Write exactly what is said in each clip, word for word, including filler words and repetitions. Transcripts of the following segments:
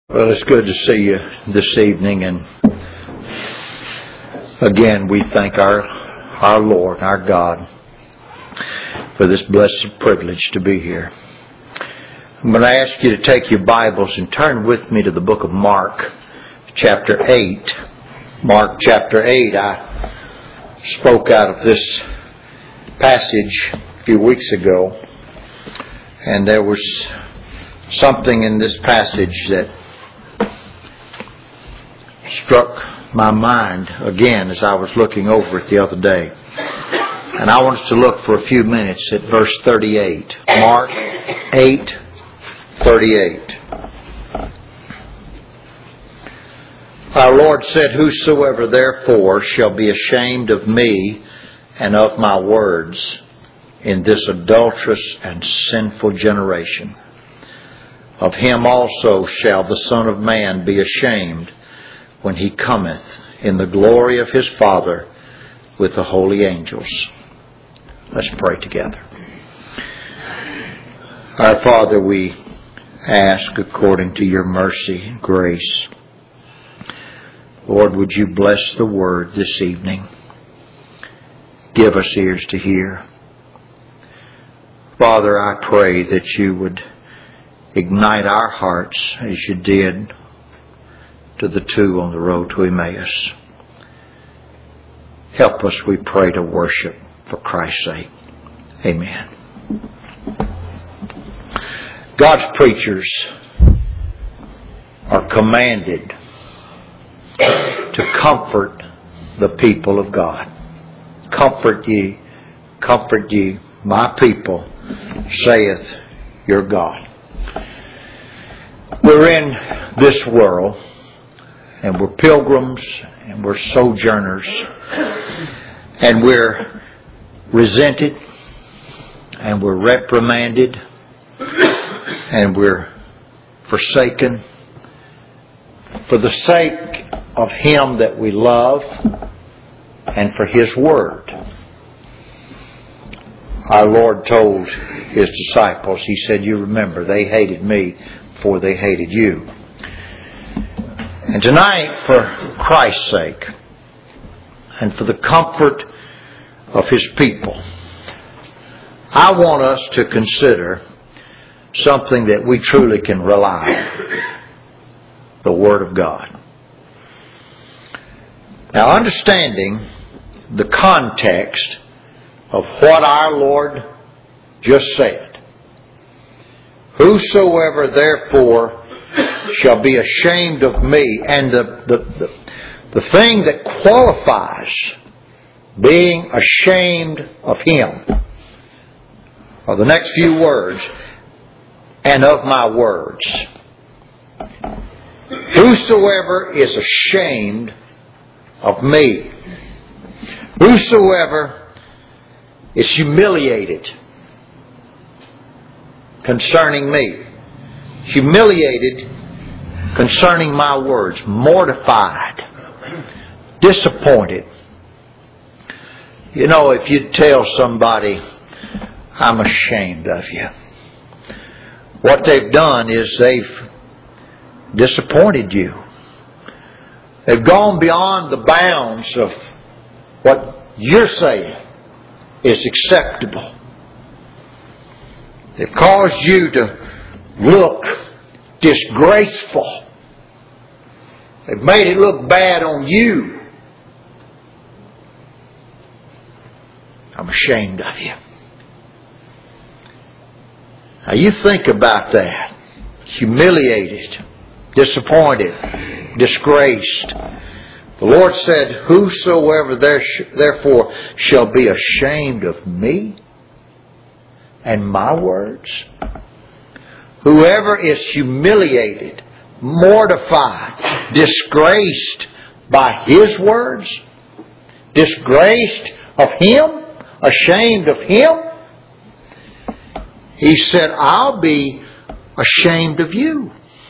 Well, it's good to see you this evening, and again we thank our our Lord, our God, for this blessed privilege to be here. I'm going to ask you to take your Bibles and turn with me to the book of Mark, chapter eight. Mark chapter eight. I spoke out of this passage a few weeks ago, and there was something in this passage that struck my mind again as I was looking over it the other day. And I want us to look for a few minutes at verse thirty-eight. Mark eight thirty-eight. Our Lord said, "Whosoever therefore shall be ashamed of me and of my words in this adulterous and sinful generation, of him also shall the Son of Man be ashamed when he cometh in the glory of his Father with the holy angels." Let's pray together. Our Father, we ask according to your mercy and grace, Lord, would you bless the word this evening? Give us ears to hear. Father, I pray that you would ignite our hearts as you did to the two on the road to Emmaus. Help us, we pray, to worship for Christ's sake. Amen. God's preachers are commanded to comfort the people of God. Comfort ye, comfort ye, my people, saith your God. We're in this world, and we're pilgrims, and we're sojourners, and we're resented, and we're reprimanded, and we're forsaken for the sake of Him that we love and for His Word. Our Lord told His disciples, He said, you remember, they hated me before they hated you. And tonight, for Christ's sake, and for the comfort of His people, I want us to consider something that we truly can rely on: the Word of God. Now, understanding the context of what our Lord just said, "Whosoever therefore shall be ashamed of me," and the, the, the, the thing that qualifies being ashamed of Him are the next few words, "and of my words." Whosoever is ashamed of me. Whosoever is humiliated concerning me. Humiliated concerning my words. Mortified. Disappointed. You know, if you tell somebody, "I'm ashamed of you," what they've done is they've disappointed you. They've gone beyond the bounds of what you're saying is acceptable. They've caused you to look disgraceful. They've made it look bad on you. "I'm ashamed of you." Now you think about that. Humiliated, disappointed, disgraced. The Lord said, "Whosoever therefore shall be ashamed of me and my words." Whoever is humiliated, mortified, disgraced by His words, disgraced of Him, ashamed of Him, He said, "I'll be ashamed of you."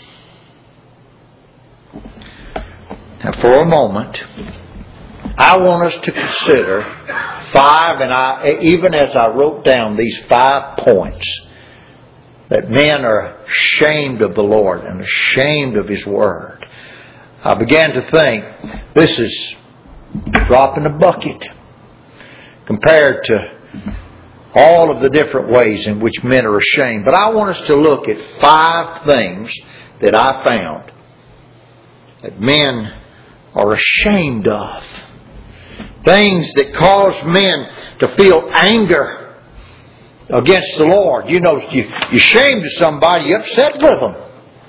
Now, for a moment, I want us to consider five, and I, even as I wrote down these five points, that men are ashamed of the Lord and ashamed of His Word, I began to think this is a drop in the bucket compared to all of the different ways in which men are ashamed. But I want us to look at five things that I found that men are ashamed of. Things that cause men to feel anger against the Lord. You know, you, you're ashamed of somebody, you're upset with them.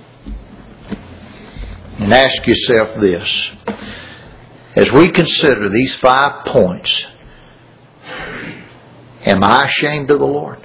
And ask yourself this. As we consider these five points, am I ashamed of the Lord?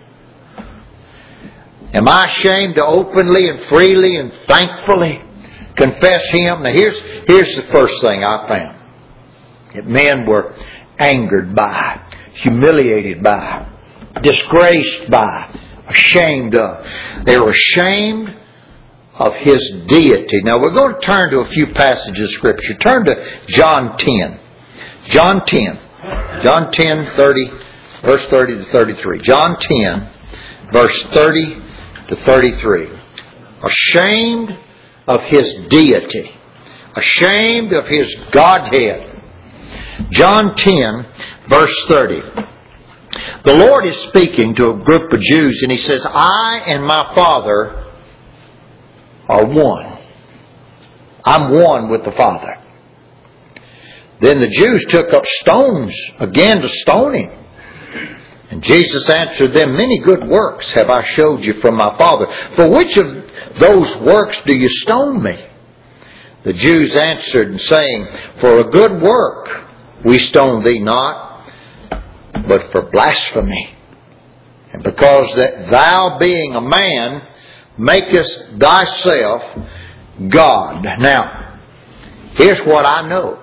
Am I ashamed to openly and freely and thankfully confess Him? Now here's, here's the first thing I found. That men were angered by, humiliated by, disgraced by, ashamed of. They were ashamed of His deity. Now we're going to turn to a few passages of Scripture. Turn to John ten. John ten. John ten, thirty, verse thirty to thirty-three. John ten, verse thirty to thirty-three. Ashamed of His deity. Ashamed of His Godhead. John ten, verse thirty. The Lord is speaking to a group of Jews and He says, I and my Father are one. I'm one with the Father. Then the Jews took up stones again to stone Him. And Jesus answered them, many good works have I showed you from my Father. For which of those works do you stone me? The Jews answered and saying, for a good work we stone thee not, but for blasphemy. And because that thou being a man, makest thyself God. Now, here's what I know.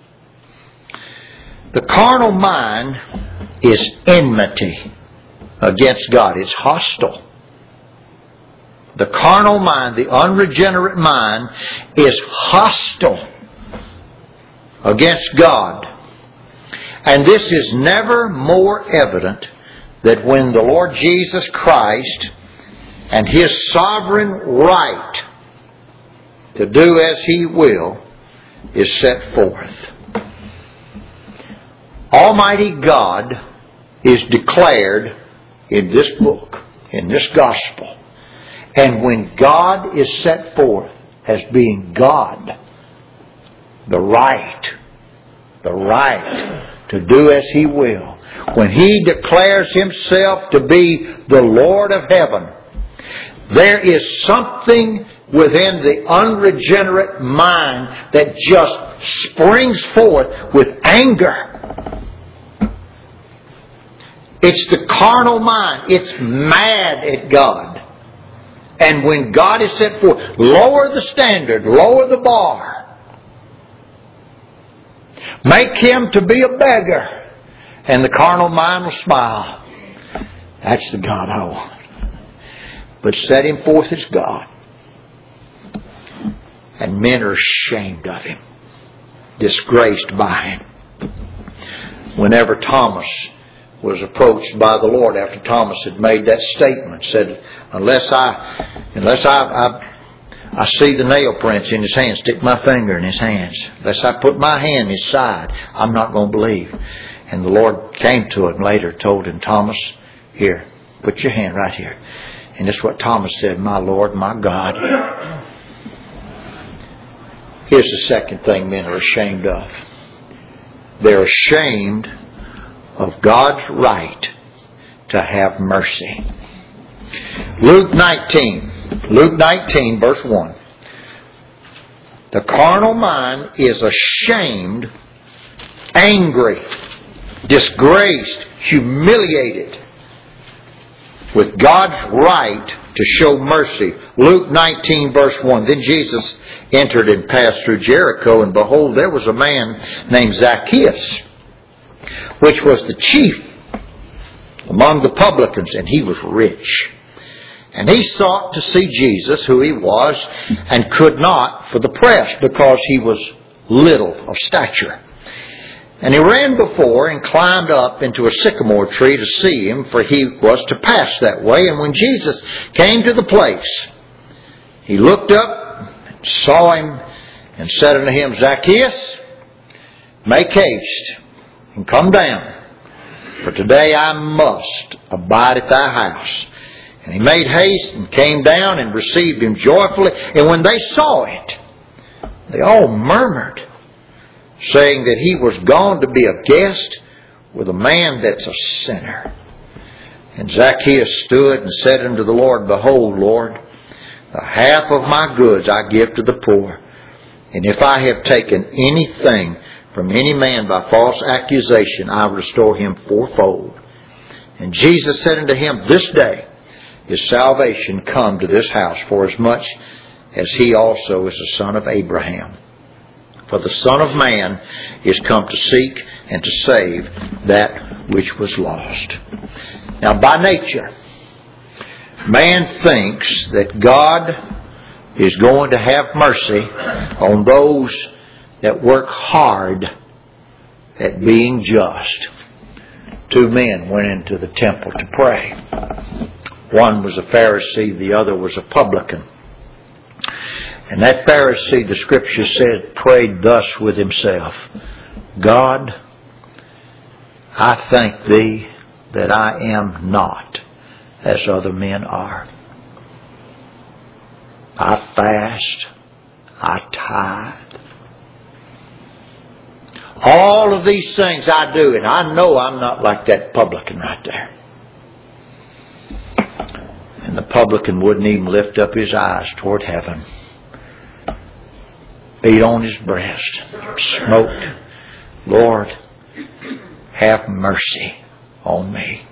The carnal mind is enmity against God. It's hostile. The carnal mind, the unregenerate mind, is hostile against God. And this is never more evident than when the Lord Jesus Christ and His sovereign right to do as He will is set forth. Almighty God is declared in this book, in this gospel. And when God is set forth as being God, the right, the right to do as He will, when He declares Himself to be the Lord of heaven, there is something within the unregenerate mind that just springs forth with anger. It's the carnal mind. It's mad at God. And when God is set forth, lower the standard, lower the bar. Make Him to be a beggar. And the carnal mind will smile. That's the God I want. But set Him forth as God. And men are ashamed of Him. Disgraced by Him. Whenever Thomas was approached by the Lord after Thomas had made that statement, said, unless I unless I, I I see the nail prints in His hands, stick my finger in His hands, unless I put my hand in His side, I'm not going to believe. And the Lord came to him later, told him, Thomas, here, put your hand right here. And that's what Thomas said, my Lord, my God. Here's the second thing men are ashamed of. They're ashamed of God's right to have mercy. Luke nineteen. Luke nineteen, verse one. The carnal mind is ashamed, angry, disgraced, humiliated with God's right to show mercy. Luke nineteen, verse one. Then Jesus entered and passed through Jericho, and behold, there was a man named Zacchaeus, which was the chief among the publicans, and he was rich. And he sought to see Jesus, who He was, and could not for the press, because He was little of stature. And he ran before and climbed up into a sycamore tree to see him, for he was to pass that way. And when Jesus came to the place, he looked up and saw him and said unto him, Zacchaeus, make haste and come down, for today I must abide at thy house. And he made haste and came down and received him joyfully. And when they saw it, they all murmured, saying that he was gone to be a guest with a man that's a sinner. And Zacchaeus stood and said unto the Lord, Behold, Lord, the half of my goods I give to the poor. And if I have taken anything from any man by false accusation, I restore him fourfold. And Jesus said unto him, This day is salvation come to this house, forasmuch as he also is a son of Abraham. For the Son of Man is come to seek and to save that which was lost. Now, by nature, man thinks that God is going to have mercy on those that work hard at being just. Two men went into the temple to pray. One was a Pharisee, the other was a publican. And that Pharisee, the Scripture said, prayed thus with himself, God, I thank Thee that I am not as other men are. I fast, I tithe. All of these things I do, and I know I'm not like that publican right there. And the publican wouldn't even lift up his eyes toward heaven. Beat on his breast, smoked, Lord, have mercy on me.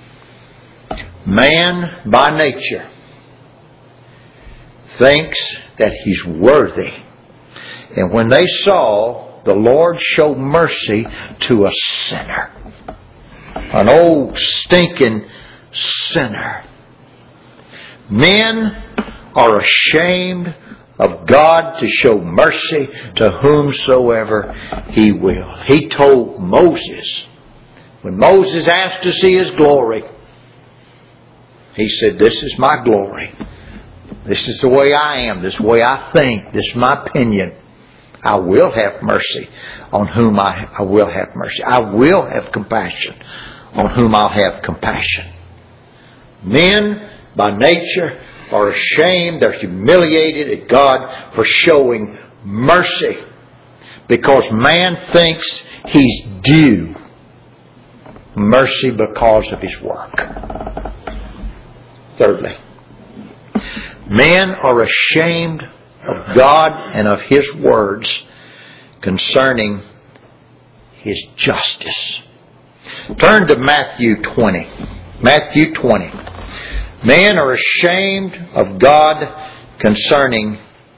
Man, by nature, thinks that he's worthy. And when they saw the Lord show mercy to a sinner, an old stinking sinner, men are ashamed of God to show mercy to whomsoever He will. He told Moses, when Moses asked to see His glory, He said, this is my glory. This is the way I am. This is the way I think. This is my opinion. I will have mercy on whom I, I will have mercy. I will have compassion on whom I'll have compassion. Men, by nature, are ashamed, they're humiliated at God for showing mercy, because man thinks he's due mercy because of his work. Thirdly, men are ashamed of God and of His words concerning His justice. Turn to Matthew twenty. Matthew twenty. Men are ashamed of God concerning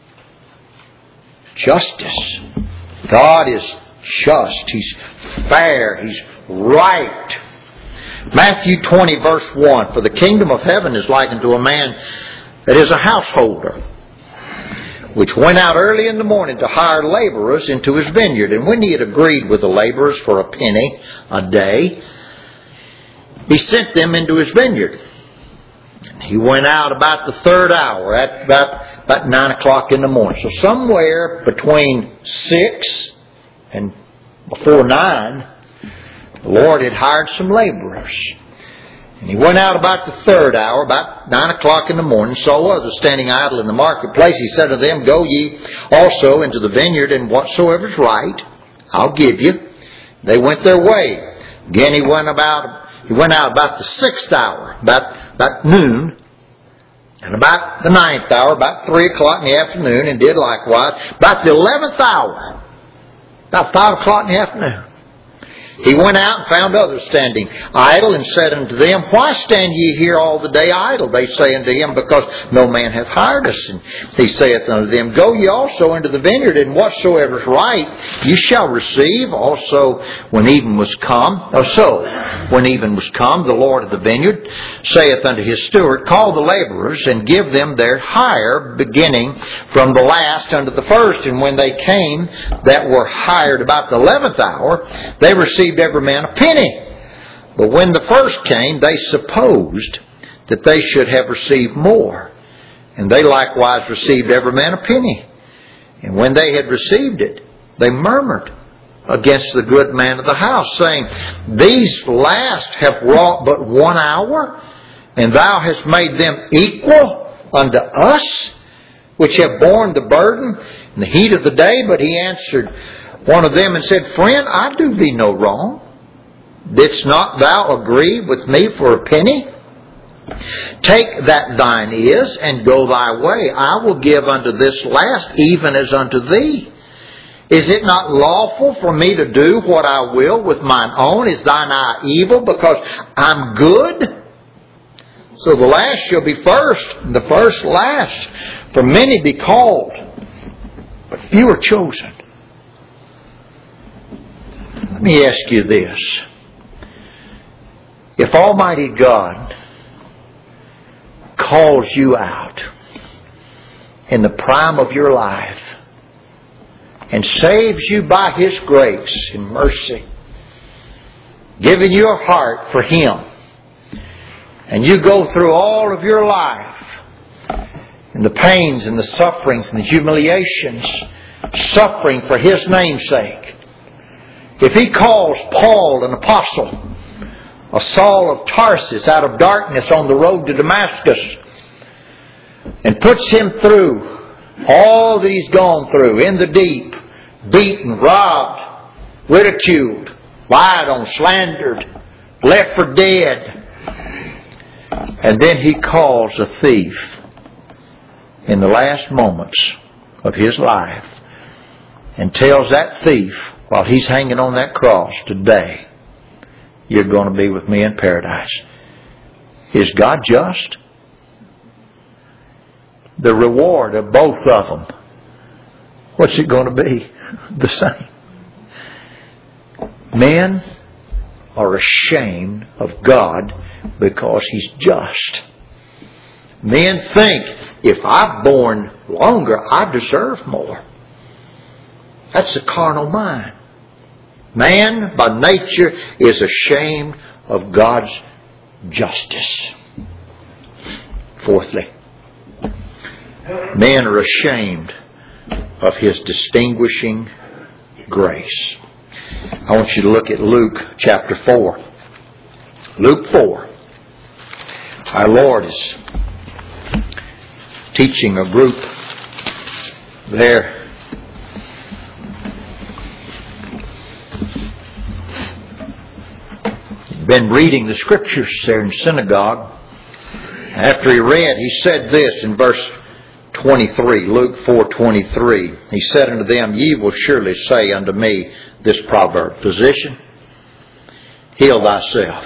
justice. God is just. He's fair. He's right. Matthew twenty verse one. For the kingdom of heaven is likened to a man that is a householder, which went out early in the morning to hire laborers into his vineyard. And when he had agreed with the laborers for a penny a day, he sent them into his vineyard. He went out about the third hour, at about, about nine o'clock in the morning. So somewhere between six and before nine, the Lord had hired some laborers. And he went out about the third hour, about nine o'clock in the morning, saw others standing idle in the marketplace. He said to them, Go ye also into the vineyard, and whatsoever is right, I'll give you. They went their way. Again he went about he went out about the sixth hour, about about noon, and about the ninth hour, about three o'clock in the afternoon, and did likewise. About the eleventh hour, about five o'clock in the afternoon, He went out and found others standing idle, and said unto them, Why stand ye here all the day idle? They say unto him, Because no man hath hired us. And he saith unto them, Go ye also into the vineyard, and whatsoever is right ye shall receive. Also when even was come, or so when even was come, the Lord of the vineyard saith unto his steward, Call the laborers, and give them their hire, beginning from the last unto the first. And when they came that were hired about the eleventh hour, they received every man a penny. But when the first came, they supposed that they should have received more. And they likewise received every man a penny. And when they had received it, they murmured against the good man of the house, saying, These last have wrought but one hour, and thou hast made them equal unto us, which have borne the burden in the heat of the day. But he answered one of them and said, Friend, I do thee no wrong. Didst not thou agree with me for a penny? Take that thine is, and go thy way. I will give unto this last even as unto thee. Is it not lawful for me to do what I will with mine own? Is thine eye evil because I'm good? So the last shall be first, and the first last. For many be called, but few are chosen. Let me ask you this. If Almighty God calls you out in the prime of your life and saves you by His grace and mercy, giving you a heart for Him, and you go through all of your life and the pains and the sufferings and the humiliations, suffering for His name's sake. If He calls Paul an apostle, a Saul of Tarsus out of darkness on the road to Damascus, and puts him through all that he's gone through in the deep, beaten, robbed, ridiculed, lied on, slandered, left for dead, and then He calls a thief in the last moments of his life and tells that thief while he's hanging on that cross, today you're going to be with me in paradise. Is God just? The reward of both of them, what's it going to be? The same. Men are ashamed of God because He's just. Men think, if I've borne longer, I deserve more. That's the carnal mind. Man, by nature, is ashamed of God's justice. Fourthly, men are ashamed of His distinguishing grace. I want you to look at Luke chapter four. Luke four. Our Lord is teaching a group there. Been reading the Scriptures there in synagogue. After he read, he said this in verse twenty-three, Luke four twenty-three. He said unto them, Ye will surely say unto me this proverb, Physician, heal thyself.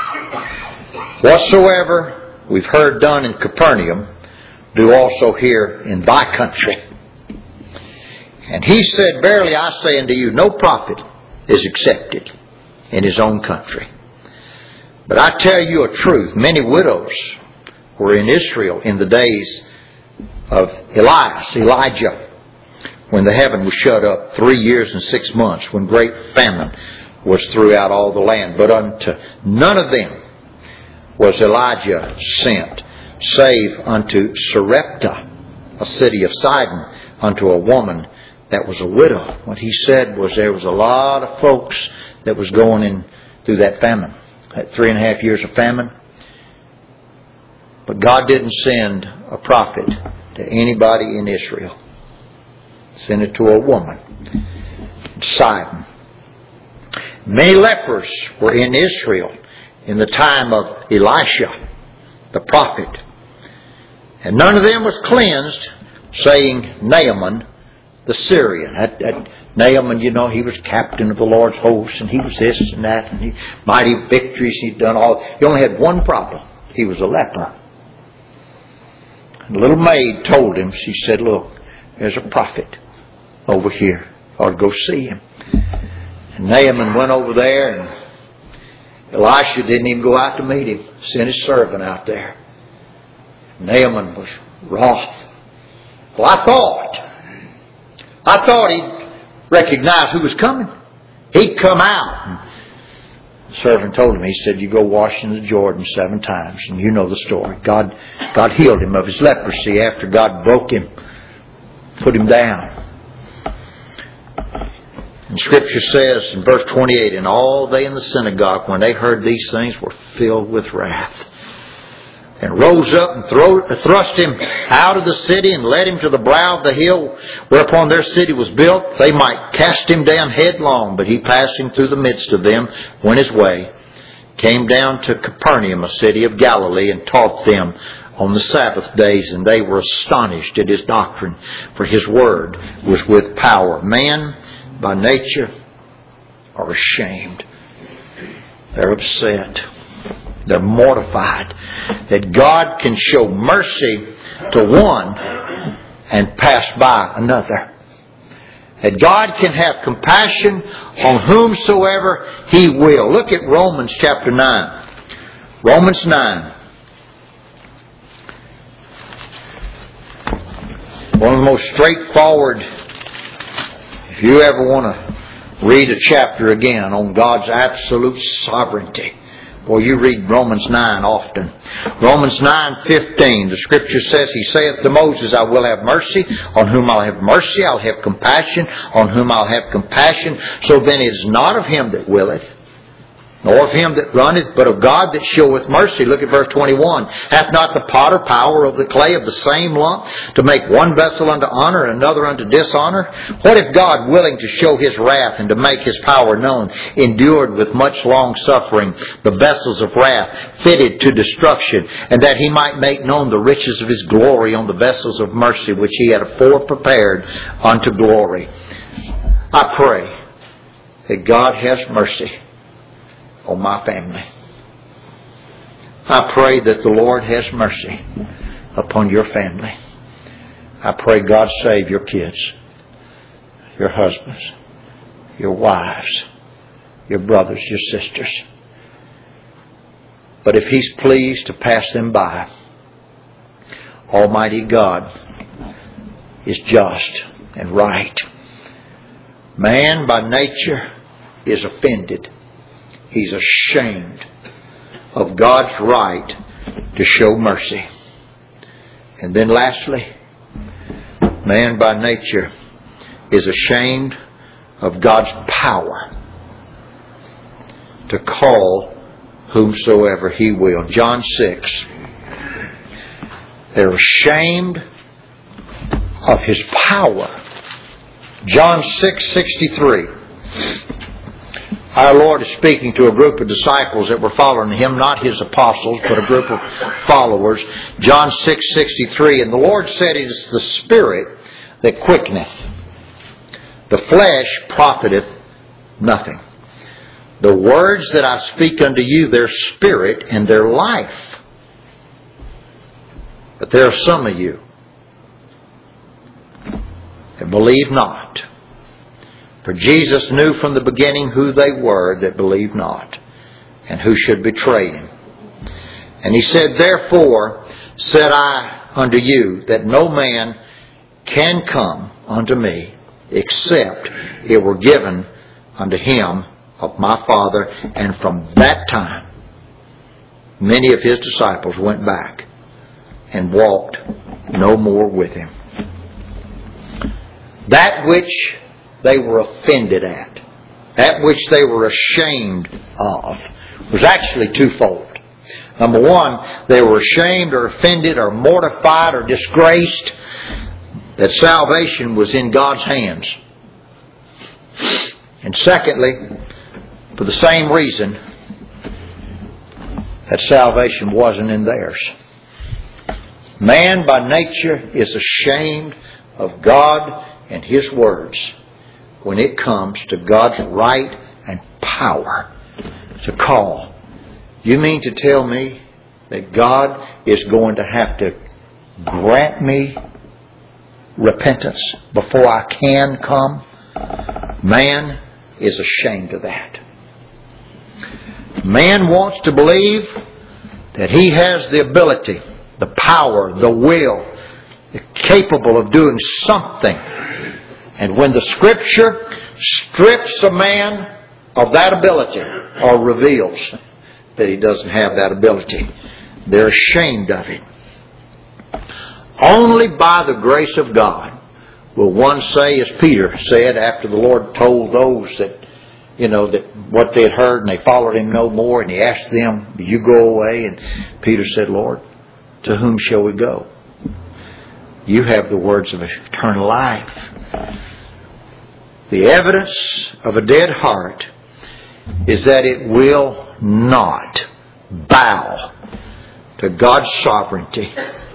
Whatsoever we've heard done in Capernaum, do also here in thy country. And he said, Verily I say unto you, no prophet is accepted in his own country. But I tell you a truth, many widows were in Israel in the days of Elias, Elijah, when the heaven was shut up three years and six months, when great famine was throughout all the land. But unto none of them was Elijah sent, save unto Sarepta, a city of Sidon, unto a woman that was a widow. What he said was there was a lot of folks that was going in through that famine. That three and a half years of famine. But God didn't send a prophet to anybody in Israel. Sent it to a woman. Sidon. Many lepers were in Israel in the time of Elisha, the prophet. And none of them was cleansed, saying Naaman the Syrian. That, that Naaman, you know, he was captain of the Lord's host, and he was this and that, and he, mighty victories he'd done all. He only had one problem. He was a leper. And the little maid told him, she said, look, there's a prophet over here. Ought to go see him. And Naaman went over there, and Elisha didn't even go out to meet him. Sent his servant out there. Naaman was wroth. Well, I thought, I thought he'd recognize who was coming. He'd come out. And the servant told him, he said, you go wash in the Jordan seven times. And you know the story. God, God healed him of his leprosy after God broke him, put him down. And Scripture says in verse twenty-eight, and all they in the synagogue, when they heard these things, were filled with wrath, and rose up and throw, thrust him out of the city and led him to the brow of the hill whereupon their city was built. They might cast him down headlong, but he, passing through the midst of them, went his way, came down to Capernaum, a city of Galilee, and taught them on the Sabbath days. And they were astonished at his doctrine, for his word was with power. Man by nature are ashamed. They're upset. They're mortified that God can show mercy to one and pass by another. That God can have compassion on whomsoever He will. Look at Romans chapter nine. Romans nine. One of the most straightforward, if you ever want to read a chapter again on God's absolute sovereignty, boy, you read Romans nine often. Romans nine fifteen, the Scripture says, He saith to Moses, I will have mercy on whom I'll have mercy. I'll have compassion on whom I'll have compassion. So then it is not of him that willeth, nor of him that runneth, but of God that showeth mercy. Look at verse twenty-one. Hath not the potter power of the clay of the same lump to make one vessel unto honor and another unto dishonor? What if God, willing to show His wrath and to make His power known, endured with much long suffering the vessels of wrath fitted to destruction, and that He might make known the riches of His glory on the vessels of mercy which He had afore prepared unto glory? I pray that God has mercy on my family. I pray that the Lord has mercy upon your family. I pray God save your kids, your husbands, your wives, your brothers, your sisters. But if He's pleased to pass them by, Almighty God is just and right. Man by nature is offended. He's ashamed of God's right to show mercy. And then lastly, man by nature is ashamed of God's power to call whomsoever He will. John six. They're ashamed of His power. John six sixty-three. Our Lord is speaking to a group of disciples that were following Him, not His apostles, but a group of followers. John six sixty-three, and the Lord said, It is the Spirit that quickeneth. The flesh profiteth nothing. The words that I speak unto you, their spirit and their life. But there are some of you that believe not. For Jesus knew from the beginning who they were that believed not, and who should betray Him. And He said, Therefore said I unto you, that no man can come unto me, except it were given unto him of my Father. And from that time, many of His disciples went back and walked no more with Him. That which they were offended at, that which they were ashamed of, was actually twofold. Number one, they were ashamed or offended or mortified or disgraced that salvation was in God's hands. And secondly, for the same reason, that salvation wasn't in theirs. Man by nature is ashamed of God and His words when it comes to God's right and power to call. You mean to tell me that God is going to have to grant me repentance before I can come? Man is ashamed of that. Man wants to believe that he has the ability, the power, the will, capable of doing something. And when the Scripture strips a man of that ability or reveals that he doesn't have that ability, they're ashamed of it. Only by the grace of God will one say, as Peter said after the Lord told those that, you know, that what they had heard and they followed Him no more, and He asked them, "You go away." And Peter said, "Lord, to whom shall we go? You have the words of eternal life." The evidence of a dead heart is that it will not bow to God's sovereignty,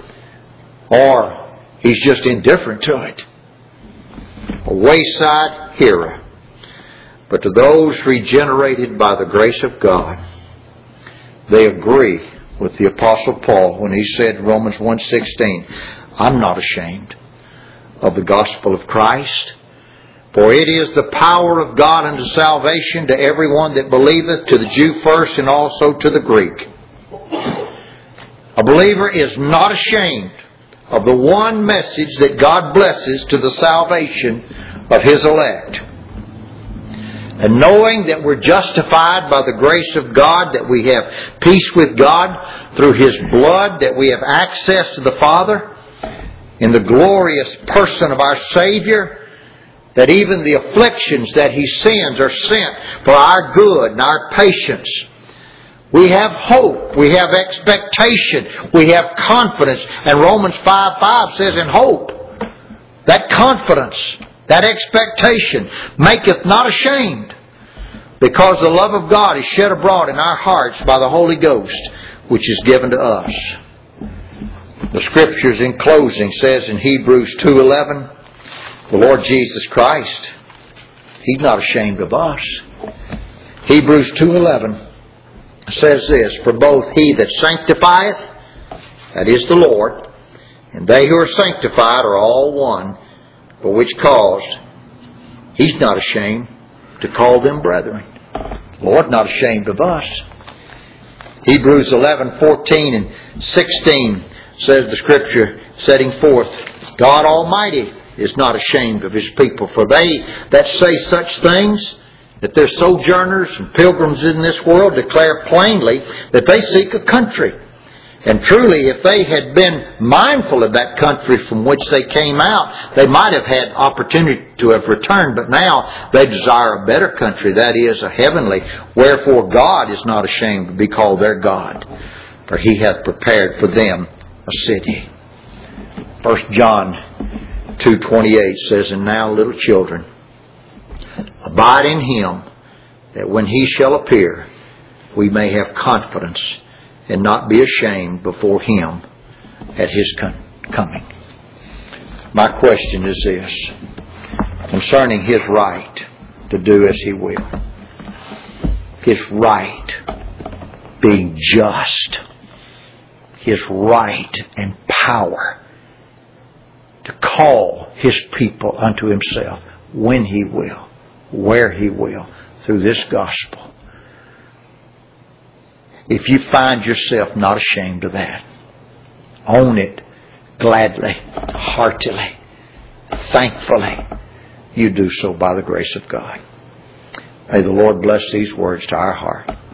or He's just indifferent to it. A wayside hearer. But to those regenerated by the grace of God, they agree with the Apostle Paul when he said in Romans one sixteen, "I'm not ashamed of the gospel of Christ, for it is the power of God unto salvation to everyone that believeth, to the Jew first and also to the Greek." A believer is not ashamed of the one message that God blesses to the salvation of His elect. And knowing that we're justified by the grace of God, that we have peace with God through His blood, that we have access to the Father in the glorious person of our Savior, that even the afflictions that He sends are sent for our good and our patience. We have hope. We have expectation. We have confidence. And Romans five five says, "In hope, that confidence, that expectation, maketh not ashamed, because the love of God is shed abroad in our hearts by the Holy Ghost, which is given to us." The Scriptures in closing says in Hebrews two eleven, the Lord Jesus Christ, He's not ashamed of us. Hebrews two eleven says this, "For both He that sanctifieth," that is the Lord, "and they who are sanctified are all one, for which cause He's not ashamed to call them brethren." The Lord not ashamed of us. Hebrews eleven fourteen and sixteen says the Scripture setting forth, "God Almighty is not ashamed of His people, for they that say such things, that they're sojourners and pilgrims in this world, declare plainly that they seek a country. And truly, if they had been mindful of that country from which they came out, they might have had opportunity to have returned. But now they desire a better country, that is, a heavenly. Wherefore God is not ashamed to be called their God, for He hath prepared for them a city." First John two twenty-eight says, "And now, little children, abide in Him, that when He shall appear, we may have confidence and not be ashamed before Him at His coming." My question is this, concerning His right to do as He will. His right being just. His right and power to call His people unto Himself when He will, where He will, through this gospel. If you find yourself not ashamed of that, own it gladly, heartily, thankfully. You do so by the grace of God. May the Lord bless these words to our heart.